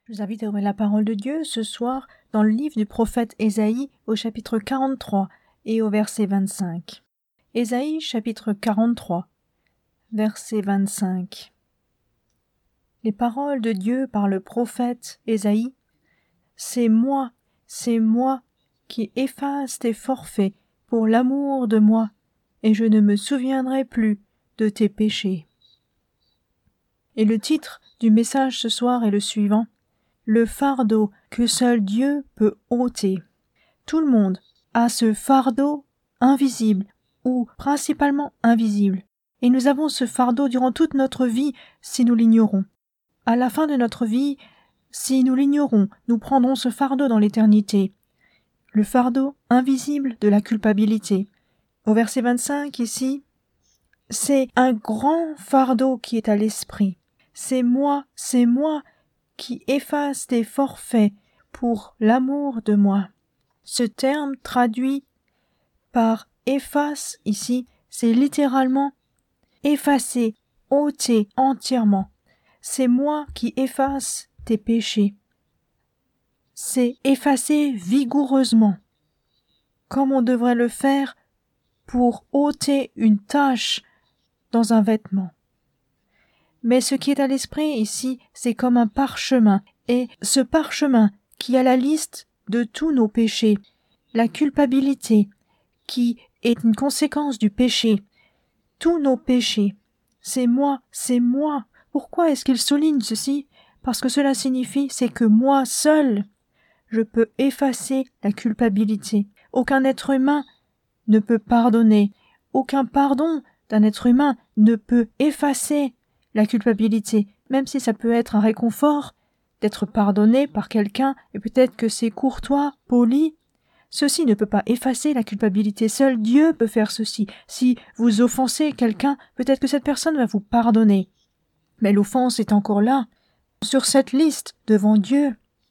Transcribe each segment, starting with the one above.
Je vous invite à ouvrir la parole de Dieu ce soir dans le livre du prophète Ésaïe au chapitre 43 et au verset 25. Ésaïe chapitre 43, verset 25. Les paroles de Dieu par le prophète Ésaïe. C'est moi qui efface tes forfaits pour l'amour de moi, et je ne me souviendrai plus de tes péchés. Et le titre du message ce soir est le suivant: le fardeau que seul Dieu peut ôter. Tout le monde a ce fardeau invisible ou principalement invisible, et nous avons ce fardeau durant toute notre vie si nous l'ignorons. À la fin de notre vie, si nous l'ignorons, nous prendrons ce fardeau dans l'éternité, le fardeau invisible de la culpabilité. Au verset 25 ici, c'est un grand fardeau qui est à l'esprit. C'est moi qui efface tes forfaits pour l'amour de moi. Ce terme traduit par efface ici, c'est littéralement effacer, ôter entièrement. C'est moi qui efface tes péchés. C'est effacer vigoureusement, comme on devrait le faire pour ôter une tache dans un vêtement. Mais ce qui est à l'esprit ici, c'est comme un parchemin, et ce parchemin qui a la liste de tous nos péchés, la culpabilité qui est une conséquence du péché, tous nos péchés, c'est moi. Pourquoi est-ce qu'il souligne ceci? Parce que cela signifie, c'est que moi seul, je peux effacer la culpabilité. Aucun être humain ne peut pardonner. Aucun pardon d'un être humain ne peut effacer la culpabilité, même si ça peut être un réconfort d'être pardonné par quelqu'un, et peut-être que c'est courtois, poli. Ceci ne peut pas effacer la culpabilité. Seul Dieu peut faire ceci. Si vous offensez quelqu'un, peut-être que cette personne va vous pardonner. Mais l'offense est encore là, sur cette liste, devant Dieu.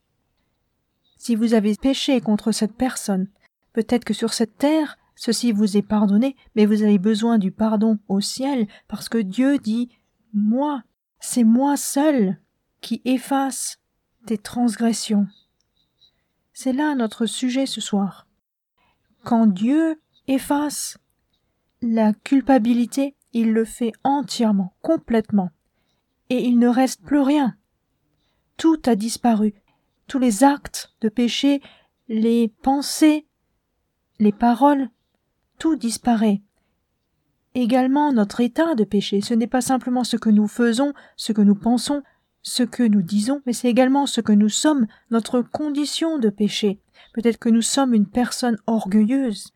Si vous avez péché contre cette personne, peut-être que sur cette terre, ceci vous est pardonné, mais vous avez besoin du pardon au ciel, parce que Dieu dit « Moi, c'est moi seul qui efface tes transgressions. » C'est là notre sujet ce soir. Quand Dieu efface la culpabilité, il le fait entièrement, complètement, et il ne reste plus rien. Tout a disparu. Tous les actes de péché, les pensées, les paroles, tout disparaît. Également notre état de péché, ce n'est pas simplement ce que nous faisons, ce que nous pensons, ce que nous disons, mais c'est également ce que nous sommes, notre condition de péché. Peut-être que nous sommes une personne orgueilleuse.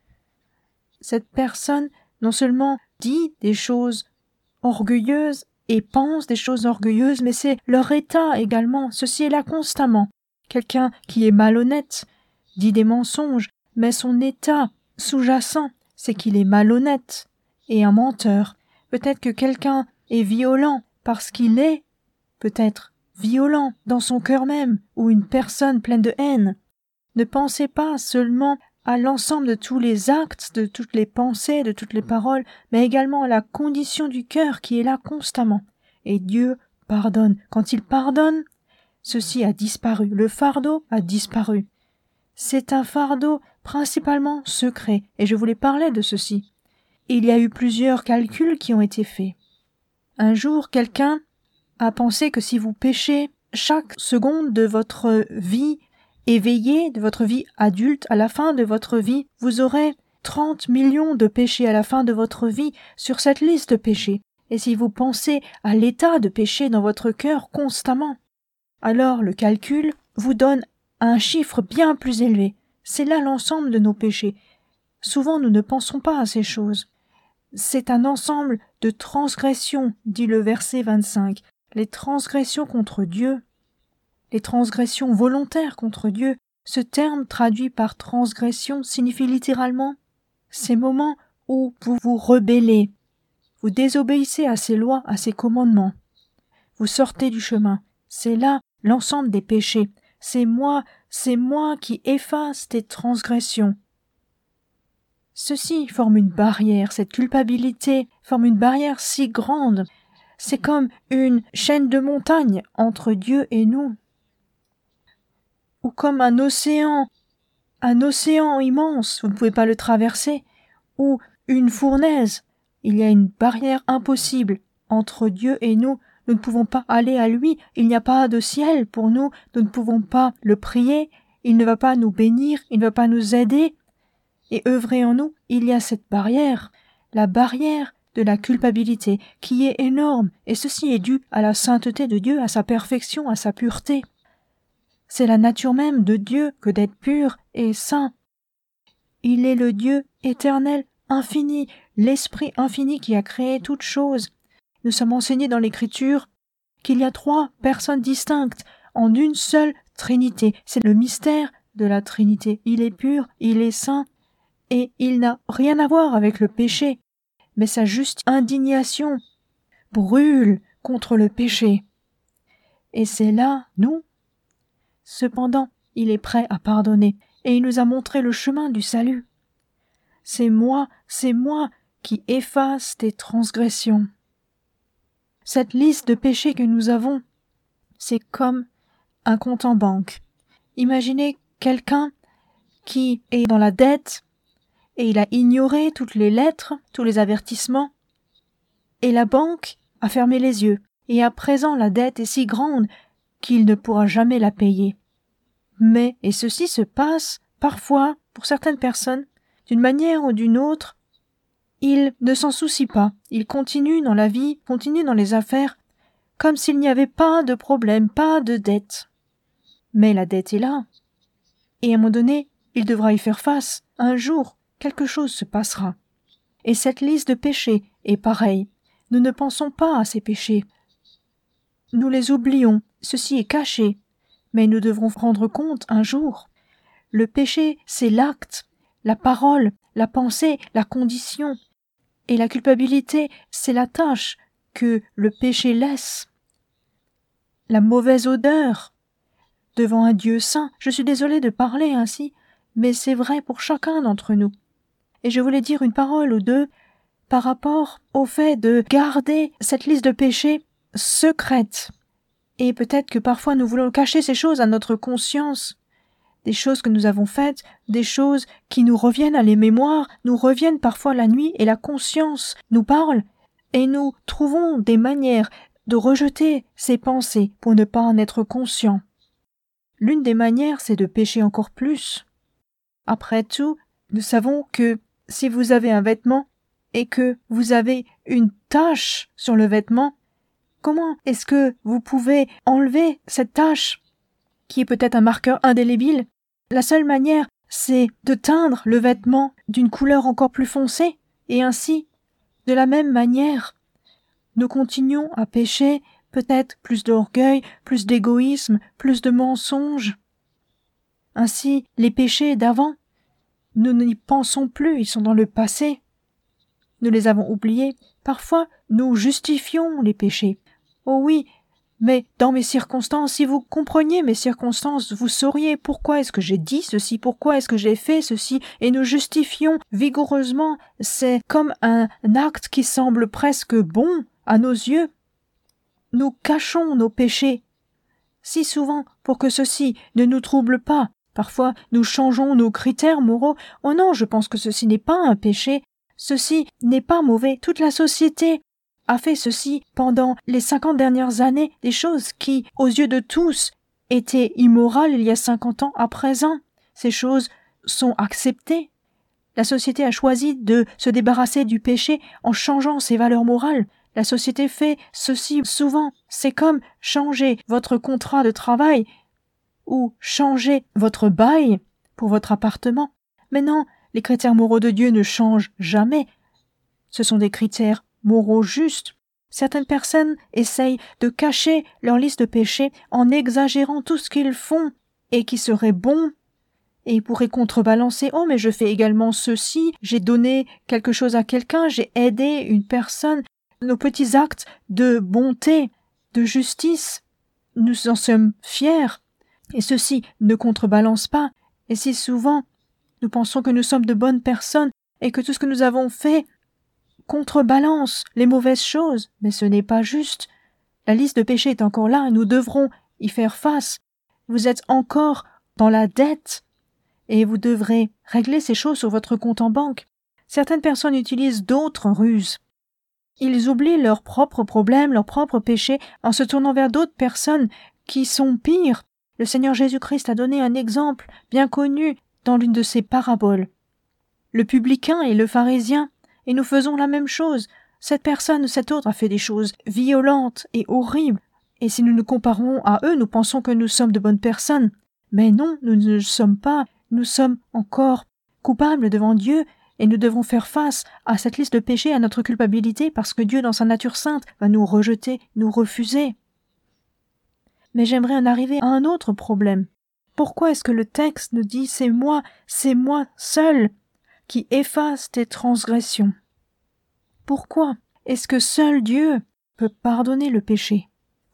Cette personne non seulement dit des choses orgueilleuses et pense des choses orgueilleuses, mais c'est leur état également. Ceci est là constamment. Quelqu'un qui est malhonnête dit des mensonges, mais son état sous-jacent, c'est qu'il est malhonnête et un menteur. Peut-être que quelqu'un est violent parce qu'il est peut-être violent dans son cœur même, ou une personne pleine de haine. Ne pensez pas seulement à l'ensemble de tous les actes, de toutes les pensées, de toutes les paroles, mais également à la condition du cœur qui est là constamment. Et Dieu pardonne. Quand il pardonne, ceci a disparu. Le fardeau a disparu. C'est un fardeau principalement secret, et je voulais parler de ceci. Il y a eu plusieurs calculs qui ont été faits. Un jour, quelqu'un a pensé que si vous péchez chaque seconde de votre vie éveillée, de votre vie adulte, à la fin de votre vie, vous aurez 30 millions de péchés à la fin de votre vie sur cette liste de péchés. Et si vous pensez à l'état de péché dans votre cœur constamment, alors le calcul vous donne un chiffre bien plus élevé. C'est là l'ensemble de nos péchés. Souvent nous ne pensons pas à ces choses. C'est un ensemble de transgressions, dit le verset 25. Les transgressions contre Dieu, les transgressions volontaires contre Dieu. Ce terme traduit par transgression signifie littéralement ces moments où vous vous rebellez, vous désobéissez à ses lois, à ses commandements, vous sortez du chemin. C'est là l'ensemble des péchés. C'est moi qui efface tes transgressions. Ceci forme une barrière, cette culpabilité forme une barrière si grande. C'est comme une chaîne de montagnes entre Dieu et nous. ou comme un océan immense, vous ne pouvez pas le traverser, ou une fournaise. Il y a une barrière impossible entre Dieu et nous. Nous ne pouvons pas aller à lui. Il n'y a pas de ciel pour nous. Nous ne pouvons pas le prier. Il ne va pas nous bénir. Il ne va pas nous aider. Et œuvrer en nous, il y a cette barrière, la barrière de la culpabilité, qui est énorme. Et ceci est dû à la sainteté de Dieu, à sa perfection, à sa pureté. C'est la nature même de Dieu que d'être pur et saint. Il est le Dieu éternel, infini, l'Esprit infini qui a créé toutes choses. Nous sommes enseignés dans l'Écriture qu'il y a 3 personnes distinctes en une seule Trinité. C'est le mystère de la Trinité. Il est pur, il est saint, et il n'a rien à voir avec le péché. Mais sa juste indignation brûle contre le péché. Et c'est là, nous. Cependant, il est prêt à pardonner, et il nous a montré le chemin du salut. C'est moi qui efface tes transgressions. Cette liste de péchés que nous avons, c'est comme un compte en banque. Imaginez quelqu'un qui est dans la dette et il a ignoré toutes les lettres, tous les avertissements, et la banque a fermé les yeux, et à présent la dette est si grande qu'il ne pourra jamais la payer. Mais, et ceci se passe parfois pour certaines personnes, d'une manière ou d'une autre, ils ne s'en soucient pas, ils continuent dans la vie, continuent dans les affaires, comme s'il n'y avait pas de problème, pas de dette. Mais la dette est là, et à un moment donné, il devra y faire face. Un jour, quelque chose se passera. Et cette liste de péchés est pareille. Nous ne pensons pas à ces péchés. Nous les oublions, ceci est caché, mais nous devrons rendre compte un jour. Le péché, c'est l'acte, la parole, la pensée, la condition. Et la culpabilité, c'est la tâche que le péché laisse. La mauvaise odeur devant un Dieu saint. Je suis désolée de parler ainsi, mais c'est vrai pour chacun d'entre nous. Et je voulais dire une parole ou deux par rapport au fait de garder cette liste de péchés secrète. Et peut-être que parfois nous voulons cacher ces choses à notre conscience, des choses que nous avons faites, des choses qui nous reviennent à les mémoires, nous reviennent parfois la nuit et la conscience nous parle et nous trouvons des manières de rejeter ces pensées pour ne pas en être conscients. L'une des manières, c'est de pécher encore plus. Après tout, nous savons que si vous avez un vêtement et que vous avez une tache sur le vêtement, comment est-ce que vous pouvez enlever cette tache qui est peut-être un marqueur indélébile? La seule manière, c'est de teindre le vêtement d'une couleur encore plus foncée, et ainsi, de la même manière, nous continuons à pécher, peut-être plus d'orgueil, plus d'égoïsme, plus de mensonges. Ainsi, les péchés d'avant, nous n'y pensons plus, ils sont dans le passé. Nous les avons oubliés. Parfois, nous justifions les péchés. Oh oui, mais dans mes circonstances, si vous compreniez mes circonstances, vous sauriez pourquoi est-ce que j'ai dit ceci, pourquoi est-ce que j'ai fait ceci, et nous justifions vigoureusement. C'est comme un acte qui semble presque bon à nos yeux. Nous cachons nos péchés si souvent pour que ceci ne nous trouble pas. Parfois, nous changeons nos critères moraux. Oh non, je pense que ceci n'est pas un péché. Ceci n'est pas mauvais. Toute la société a fait ceci pendant les 50 dernières années, des choses qui, aux yeux de tous, étaient immorales il y a 50 ans à présent. Ces choses sont acceptées. La société a choisi de se débarrasser du péché en changeant ses valeurs morales. La société fait ceci souvent. C'est comme changer votre contrat de travail ou changer votre bail pour votre appartement. Mais non, les critères moraux de Dieu ne changent jamais. Ce sont des critères moraux justes. Certaines personnes essayent de cacher leur liste de péchés en exagérant tout ce qu'ils font et qui serait bon. Et ils pourraient contrebalancer. Oh, mais je fais également ceci, j'ai donné quelque chose à quelqu'un, j'ai aidé une personne. Nos petits actes de bonté, de justice, nous en sommes fiers. Et ceci ne contrebalance pas. Et si souvent, nous pensons que nous sommes de bonnes personnes et que tout ce que nous avons fait contrebalance les mauvaises choses, mais ce n'est pas juste. La liste de péchés est encore là et nous devrons y faire face. Vous êtes encore dans la dette et vous devrez régler ces choses sur votre compte en banque. Certaines personnes utilisent d'autres ruses. Ils oublient leurs propres problèmes, leurs propres péchés en se tournant vers d'autres personnes qui sont pires. Le Seigneur Jésus-Christ a donné un exemple bien connu dans l'une de ses paraboles. Le publicain et le pharisien, et nous faisons la même chose. Cette personne ou cet autre a fait des choses violentes et horribles. Et si nous nous comparons à eux, nous pensons que nous sommes de bonnes personnes. Mais non, nous ne le sommes pas. Nous sommes encore coupables devant Dieu et nous devons faire face à cette liste de péchés, à notre culpabilité, parce que Dieu, dans sa nature sainte, va nous rejeter, nous refuser. Mais j'aimerais en arriver à un autre problème. Pourquoi est-ce que le texte nous dit « c'est moi seul qui efface tes transgressions » ? Pourquoi est-ce que seul Dieu peut pardonner le péché ? Pourquoi ?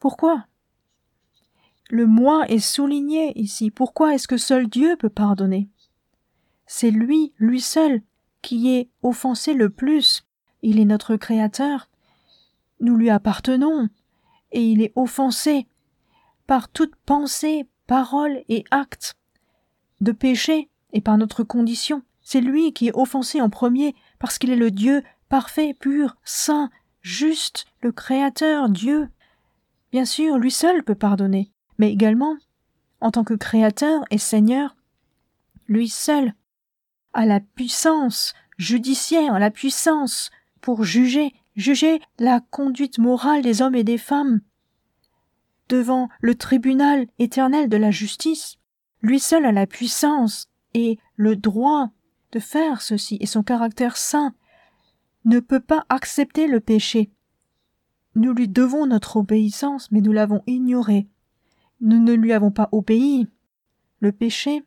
Le « moi » est souligné ici. Pourquoi est-ce que seul Dieu peut pardonner ? C'est lui seul, qui est offensé le plus. Il est notre Créateur. Nous lui appartenons. Et il est offensé par toute pensée, parole et acte de péché et par notre condition. C'est lui qui est offensé en premier parce qu'il est le Dieu parfait, pur, saint, juste, le Créateur, Dieu. Bien sûr, lui seul peut pardonner, mais également, en tant que Créateur et Seigneur, lui seul a la puissance judiciaire, la puissance pour juger la conduite morale des hommes et des femmes devant le tribunal éternel de la justice. Lui seul a la puissance et le droit de faire ceci, et son caractère saint ne peut pas accepter le péché. Nous lui devons notre obéissance, mais nous l'avons ignoré. Nous ne lui avons pas obéi. Le péché,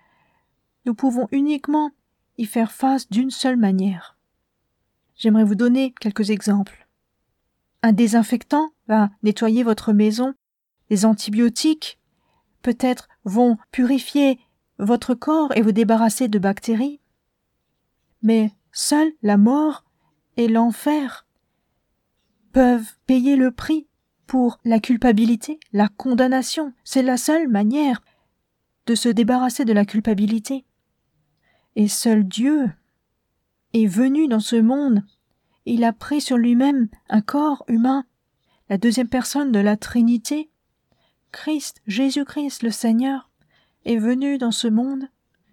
nous pouvons uniquement y faire face d'une seule manière. J'aimerais vous donner quelques exemples. Un désinfectant va nettoyer votre maison. Les antibiotiques, peut-être, vont purifier votre corps et vous débarrasser de bactéries. Mais seule la mort et l'enfer peuvent payer le prix pour la culpabilité, la condamnation. C'est la seule manière de se débarrasser de la culpabilité. Et seul Dieu est venu dans ce monde. Il a pris sur lui-même un corps humain, la deuxième personne de la Trinité. Christ, Jésus-Christ le Seigneur, est venu dans ce monde.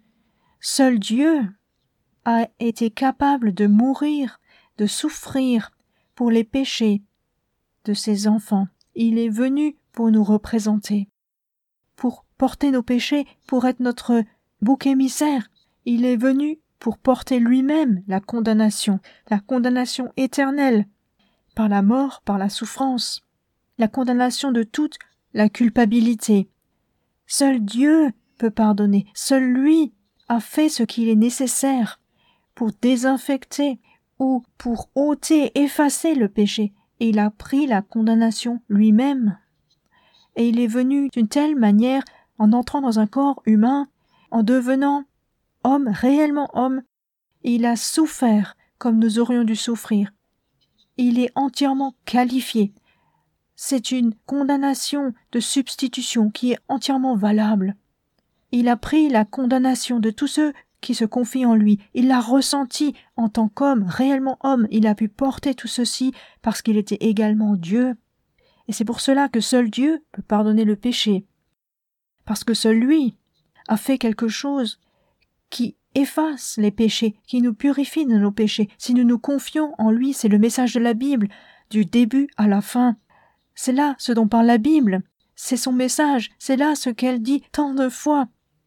Seul Dieu a été capable de mourir, de souffrir pour les péchés de ses enfants. Il est venu pour nous représenter, pour porter nos péchés, pour être notre bouc émissaire. Il est venu pour porter lui-même la condamnation éternelle, par la mort, par la souffrance, la condamnation de toute la culpabilité. Seul Dieu peut pardonner. Seul lui a fait ce qu'il est nécessaire pour désinfecter ou pour ôter, effacer le péché. Et il a pris la condamnation lui-même. Et il est venu d'une telle manière, en entrant dans un corps humain, en devenant homme, réellement homme, et il a souffert comme nous aurions dû souffrir. Il est entièrement qualifié. C'est une condamnation de substitution qui est entièrement valable. Il a pris la condamnation de tous ceux qui se confient en lui. Il l'a ressenti en tant qu'homme, réellement homme. Il a pu porter tout ceci parce qu'il était également Dieu. Et c'est pour cela que seul Dieu peut pardonner le péché. Parce que seul lui a fait quelque chose qui efface les péchés, qui nous purifie de nos péchés. Si nous nous confions en lui, c'est le message de la Bible, du début à la fin. C'est là ce dont parle la Bible. C'est son message. C'est là ce qu'elle dit tant de fois.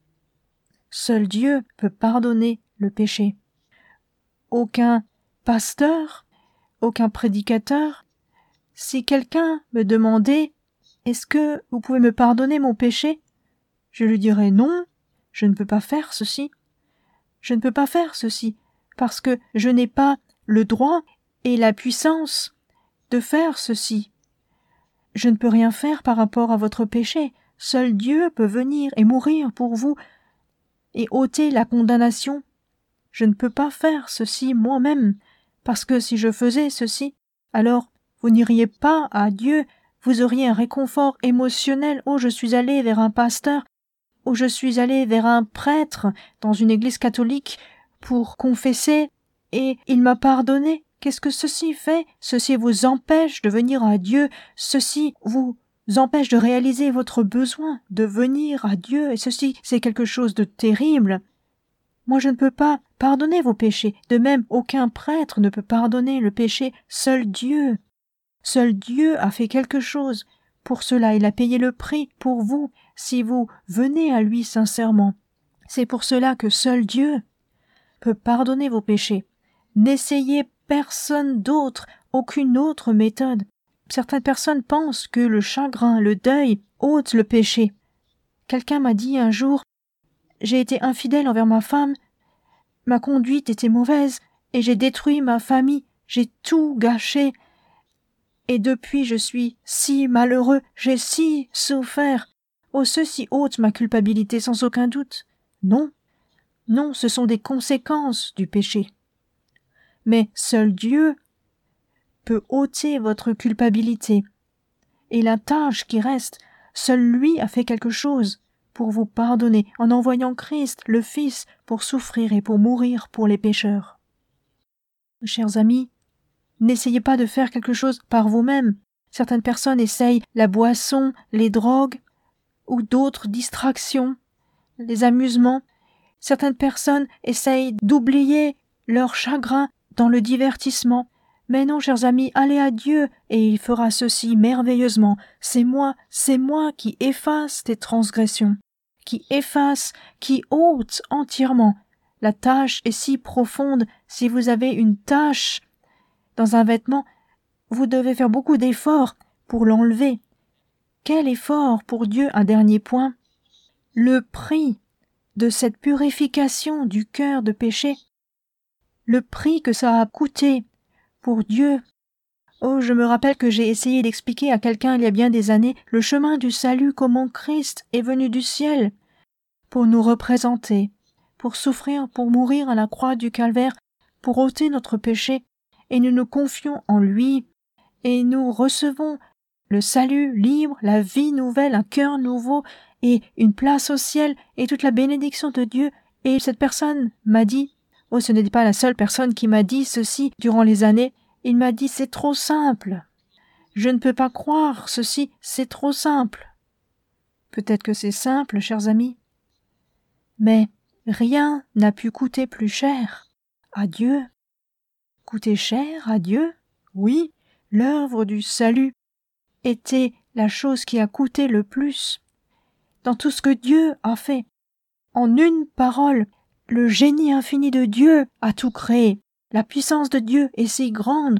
Seul Dieu peut pardonner le péché. Aucun pasteur, aucun prédicateur. Si quelqu'un me demandait « Est-ce que vous pouvez me pardonner mon péché ?» je lui dirais « Non, je ne peux pas faire ceci. Je ne peux pas faire ceci parce que je n'ai pas le droit et la puissance de faire ceci. Je ne peux rien faire par rapport à votre péché. Seul Dieu peut venir et mourir pour vous et ôter la condamnation. Je ne peux pas faire ceci moi-même, parce que si je faisais ceci, alors vous n'iriez pas à Dieu, vous auriez un réconfort émotionnel. « Oh, je suis allé vers un pasteur. où je suis allé vers un prêtre dans une église catholique pour confesser et il m'a pardonné. Qu'est-ce que ceci fait? Ceci vous empêche de venir à Dieu, ceci vous empêche de réaliser votre besoin de venir à Dieu, et ceci, c'est quelque chose de terrible. Moi, je ne peux pas pardonner vos péchés. De même, aucun prêtre ne peut pardonner le péché. Seul Dieu a fait quelque chose. Pour cela, il a payé le prix pour vous, si vous venez à lui sincèrement. C'est pour cela que seul Dieu peut pardonner vos péchés. N'essayez personne d'autre, aucune autre méthode. Certaines personnes pensent que le chagrin, le deuil, ôtent le péché. Quelqu'un m'a dit un jour, j'ai été infidèle envers ma femme, ma conduite était mauvaise, et j'ai détruit ma famille, j'ai tout gâché. Et depuis je suis si malheureux, j'ai si souffert. Oh, ceci ôte ma culpabilité sans aucun doute. Non, ce sont des conséquences du péché. Mais seul Dieu peut ôter votre culpabilité. Et la tâche qui reste, seul lui a fait quelque chose pour vous pardonner en envoyant Christ, le Fils, pour souffrir et pour mourir pour les pécheurs. Chers amis, n'essayez pas de faire quelque chose par vous-même. Certaines personnes essayent la boisson, les drogues ou d'autres distractions, les amusements. Certaines personnes essayent d'oublier leur chagrin dans le divertissement. Mais non, chers amis, allez à Dieu et il fera ceci merveilleusement. C'est moi qui efface tes transgressions, qui efface, qui ôte entièrement. La tache est si profonde. Si vous avez une tache dans un vêtement, vous devez faire beaucoup d'efforts pour l'enlever. Quel effort pour Dieu? Un dernier point. Le prix de cette purification du cœur de péché, le prix que ça a coûté pour Dieu. Oh, je me rappelle que j'ai essayé d'expliquer à quelqu'un il y a bien des années le chemin du salut, comment Christ est venu du ciel pour nous représenter, pour souffrir, pour mourir à la croix du calvaire, pour ôter notre péché, et nous nous confions en lui, et nous recevons le salut libre, la vie nouvelle, un cœur nouveau, et une place au ciel, et toute la bénédiction de Dieu. Et cette personne m'a dit, oh, ce n'était pas la seule personne qui m'a dit ceci durant les années, il m'a dit, c'est trop simple. Je ne peux pas croire ceci, c'est trop simple. Peut-être que c'est simple, chers amis, mais rien n'a pu coûter plus cher à Dieu. Coûter cher à Dieu? Oui, l'œuvre du salut était la chose qui a coûté le plus. Dans tout ce que Dieu a fait, en une parole, le génie infini de Dieu a tout créé. La puissance de Dieu est si grande.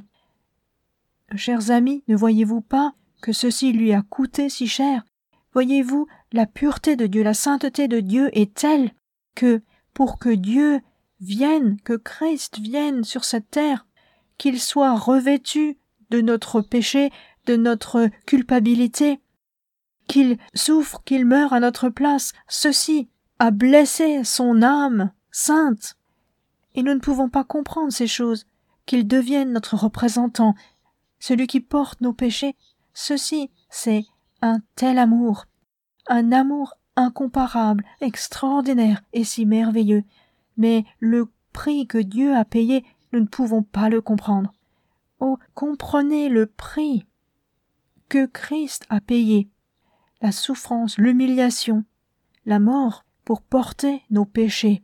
Chers amis, ne voyez-vous pas que ceci lui a coûté si cher? Voyez-vous, la pureté de Dieu, la sainteté de Dieu est telle que, pour que Dieu vienne, que Christ vienne sur cette terre, qu'il soit revêtu de notre péché, de notre culpabilité, qu'il souffre, qu'il meure à notre place, ceci a blessé son âme sainte. Et nous ne pouvons pas comprendre ces choses, qu'il devienne notre représentant, celui qui porte nos péchés. Ceci, c'est un tel amour, un amour incomparable, extraordinaire et si merveilleux. Mais le prix que Dieu a payé, nous ne pouvons pas le comprendre. Oh, comprenez le prix que Christ a payé, la souffrance, l'humiliation, la mort pour porter nos péchés.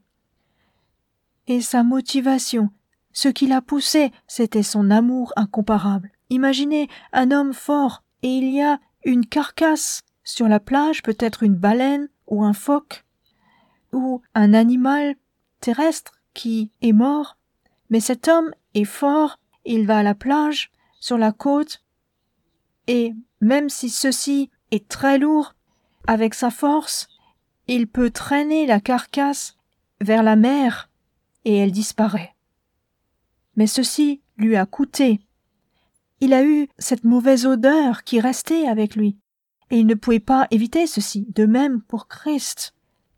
Et sa motivation, ce qui l'a poussé, c'était son amour incomparable. Imaginez un homme fort et il y a une carcasse sur la plage, peut-être une baleine ou un phoque ou un animal terrestre qui est mort, mais cet homme est fort, il va à la plage, sur la côte, et même si ceci est très lourd, avec sa force, il peut traîner la carcasse vers la mer et elle disparaît. Mais ceci lui a coûté. Il a eu cette mauvaise odeur qui restait avec lui, et il ne pouvait pas éviter ceci, de même pour Christ.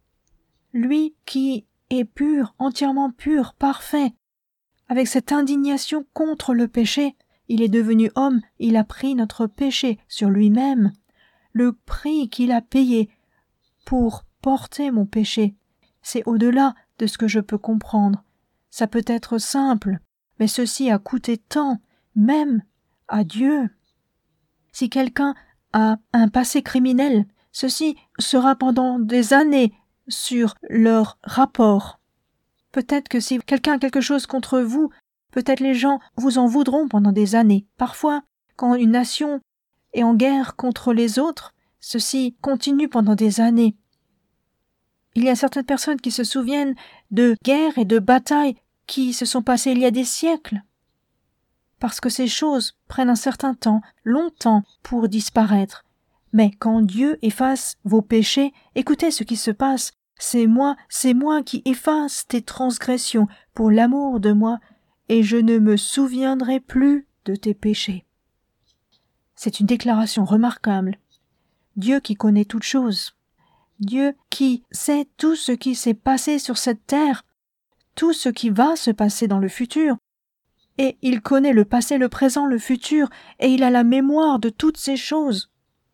Lui qui est pur, entièrement pur, parfait, avec cette indignation contre le péché, il est devenu homme, il a pris notre péché sur lui-même. Le prix qu'il a payé pour porté mon péché. C'est au-delà de ce que je peux comprendre. Ça peut être simple, mais ceci a coûté tant, même à Dieu. Si quelqu'un a un passé criminel, ceci sera pendant des années sur leur rapport. Peut-être que si quelqu'un a quelque chose contre vous, peut-être les gens vous en voudront pendant des années. Parfois, quand une nation est en guerre contre les autres, ceci continue pendant des années. Il y a certaines personnes qui se souviennent de guerres et de batailles qui se sont passées il y a des siècles. Parce que ces choses prennent un certain temps, longtemps, pour disparaître. Mais quand Dieu efface vos péchés, écoutez ce qui se passe. C'est moi qui efface tes transgressions pour l'amour de moi, et je ne me souviendrai plus de tes péchés. C'est une déclaration remarquable. Dieu qui connaît toutes choses. Dieu qui sait tout ce qui s'est passé sur cette terre, tout ce qui va se passer dans le futur. Et il connaît le passé, le présent, le futur, et il a la mémoire de toutes ces choses.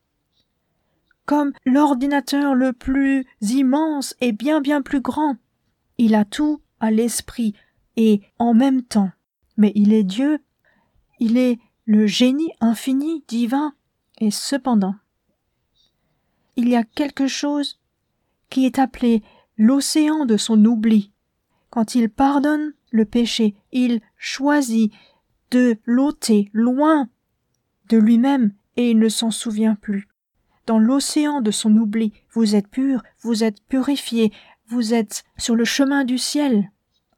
Comme l'ordinateur le plus immense et bien plus grand, il a tout à l'esprit et en même temps. Mais il est Dieu, il est le génie infini, divin, et cependant, il y a quelque chose qui est appelé l'océan de son oubli. Quand il pardonne le péché, il choisit de l'ôter loin de lui-même et il ne s'en souvient plus. Dans l'océan de son oubli, vous êtes pur, vous êtes purifié, vous êtes sur le chemin du ciel.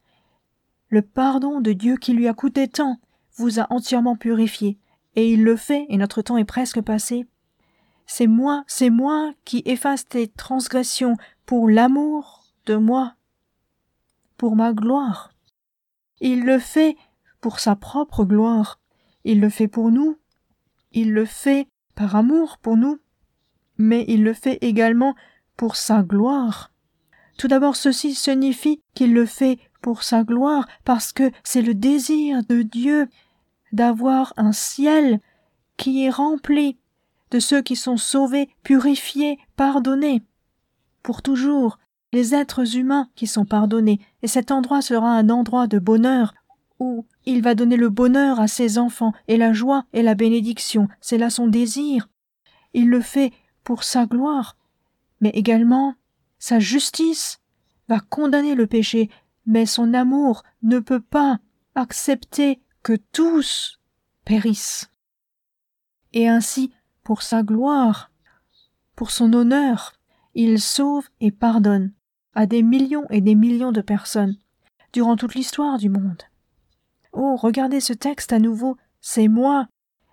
Le pardon de Dieu qui lui a coûté tant vous a entièrement purifié. Et il le fait, et notre temps est presque passé. C'est moi qui efface tes transgressions pour l'amour de moi, pour ma gloire. Il le fait pour sa propre gloire. Il le fait pour nous. Il le fait par amour pour nous. Mais il le fait également pour sa gloire. Tout d'abord, ceci signifie qu'il le fait pour sa gloire, parce que c'est le désir de Dieu d'avoir un ciel qui est rempli de ceux qui sont sauvés, purifiés, pardonnés. Pour toujours, les êtres humains qui sont pardonnés. Et cet endroit sera un endroit de bonheur, où il va donner le bonheur à ses enfants, et la joie et la bénédiction. C'est là son désir. Il le fait pour sa gloire, mais également sa justice va condamner le péché, mais son amour ne peut pas accepter que tous périssent. Et ainsi, pour sa gloire, pour son honneur, il sauve et pardonne à des millions et des millions de personnes durant toute l'histoire du monde. Oh, regardez ce texte à nouveau, c'est moi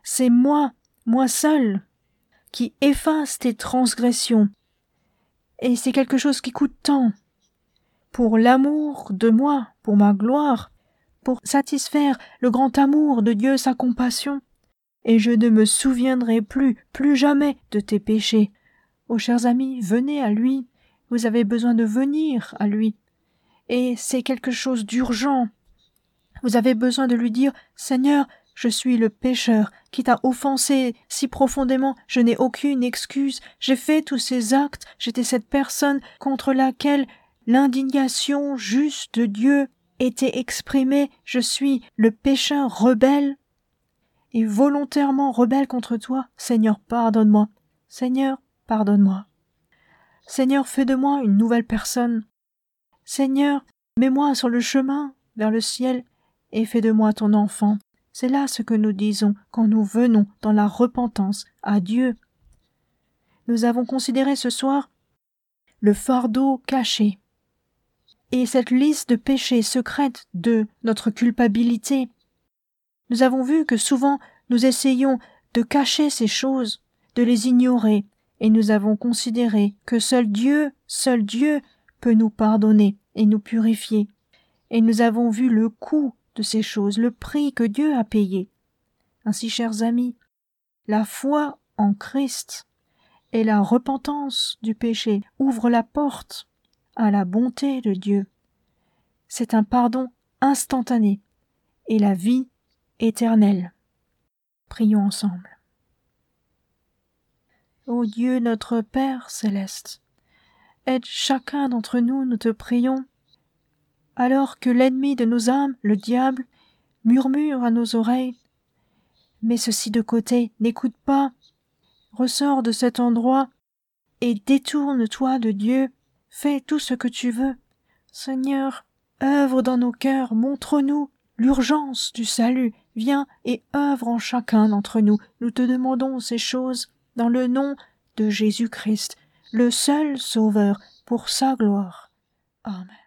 seul, qui efface tes transgressions. Et c'est quelque chose qui coûte tant. Pour l'amour de moi, pour ma gloire, pour satisfaire le grand amour de Dieu, sa compassion. Et je ne me souviendrai plus jamais de tes péchés. Oh, chers amis, venez à lui. Vous avez besoin de venir à lui. Et c'est quelque chose d'urgent. Vous avez besoin de lui dire, Seigneur, je suis le pécheur qui t'a offensé si profondément, je n'ai aucune excuse, j'ai fait tous ces actes, j'étais cette personne contre laquelle l'indignation juste de Dieu était exprimée, je suis le pécheur rebelle et volontairement rebelle contre toi. Seigneur, pardonne-moi. Seigneur, pardonne-moi. Seigneur, fais de moi une nouvelle personne. Seigneur, mets-moi sur le chemin vers le ciel et fais de moi ton enfant. C'est là ce que nous disons quand nous venons dans la repentance à Dieu. Nous avons considéré ce soir le fardeau caché et cette liste de péchés secrètes de notre culpabilité. Nous avons vu que souvent nous essayons de cacher ces choses, de les ignorer, et nous avons considéré que seul Dieu peut nous pardonner et nous purifier. Et nous avons vu le coût de ces choses, le prix que Dieu a payé. Ainsi, chers amis, la foi en Christ et la repentance du péché ouvrent la porte à la bonté de Dieu. C'est un pardon instantané et la vie éternelle. Prions ensemble. Ô Dieu notre Père céleste, Aide chacun d'entre nous, nous te prions. Alors que l'ennemi de nos âmes, le diable, murmure à nos oreilles. Mets ceci de côté, n'écoute pas. Ressors de cet endroit et détourne-toi de Dieu. Fais tout ce que tu veux. Seigneur, œuvre dans nos cœurs, montre-nous l'urgence du salut. Viens et œuvre en chacun d'entre nous. Nous te demandons ces choses dans le nom de Jésus-Christ, le seul Sauveur, pour sa gloire. Amen.